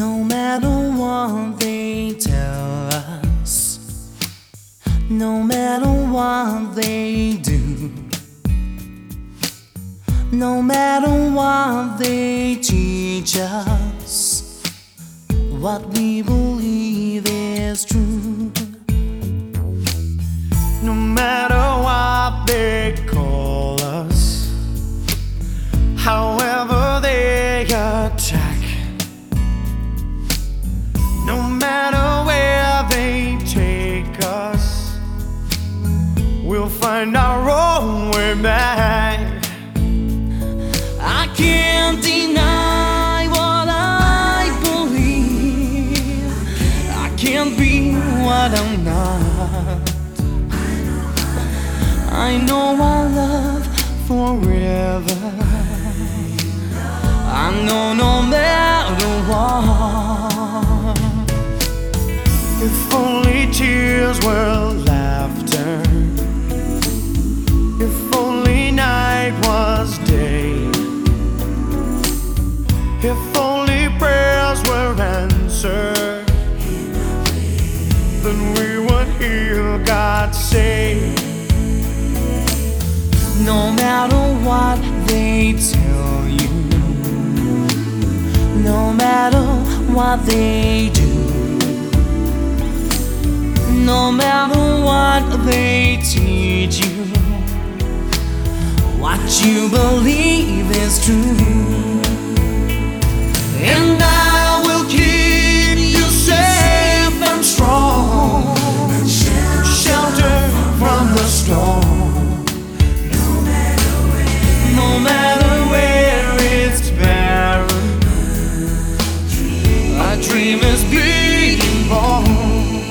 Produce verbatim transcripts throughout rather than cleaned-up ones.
No matter what they tell us, no matter what they do, no matter what they teach us, what we believe is true. No matter what they call us, however they attack, no matter where they take us, we'll find our own way back. I can't deny what I believe. I can't be what I'm not. I know our love forever. I know no matter what. If only tears were laughter, if only night was day, if only prayers were answered, then we would hear God say, no matter what they tell you, no matter what they do, no matter what they teach you, what you believe is true. And I will keep you safe and strong, shelter from the storm. No matter where it's barren, a dream is being born.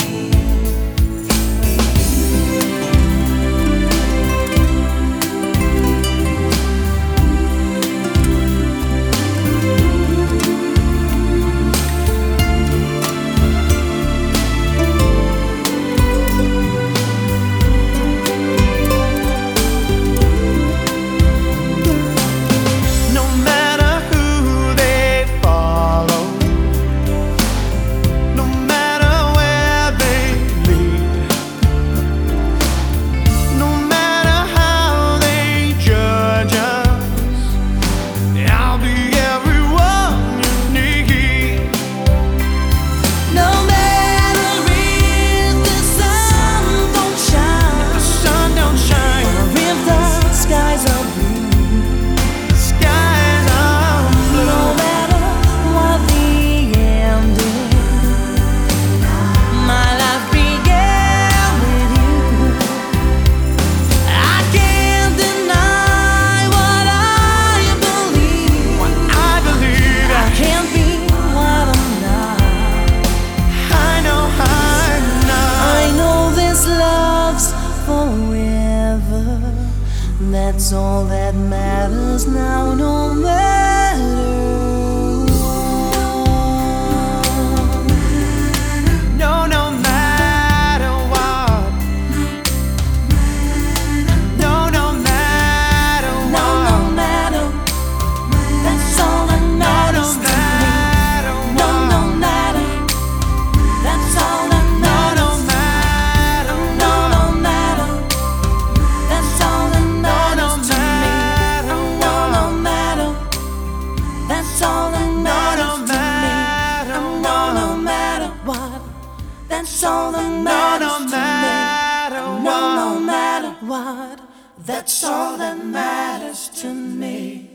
That's all that matters now, no matter what. No, no matter what. No, no matter what. No, no matter. That's all that matters to me. No, no matter. That's all that matters. No, no matter. No, no matter. That's all that matters. That's all that matters to me. No, no matter what. That's all that matters to me. No, no matter what. That's all that matters to me.